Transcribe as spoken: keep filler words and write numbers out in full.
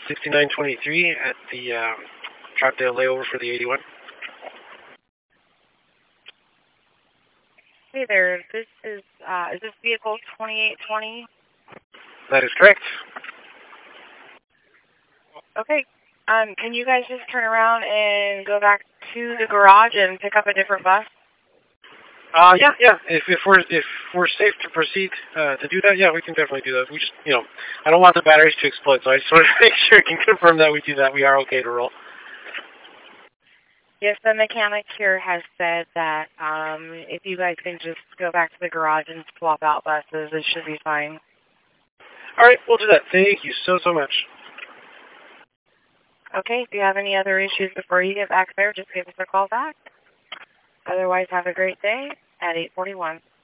sixty-nine twenty-three at the um, Troutdale layover for the eighty-one. Hey there, this is, uh, is this vehicle twenty-eight twenty? That is correct. Okay, um, can you guys just turn around and go back to the garage and pick up a different bus? Uh, yeah, yeah. If if we're if we're safe to proceed uh, to do that, yeah, we can definitely do that. We just, you know, I don't want the batteries to explode, so I just want to make sure I can confirm that we do that. We are okay to roll. Yes, the mechanic here has said that um, if you guys can just go back to the garage and swap out buses, it should be fine. All right, we'll do that. Thank you so so much. Okay, if you have any other issues before you get back there, just give us a call back. Otherwise, have a great day at eight forty-one.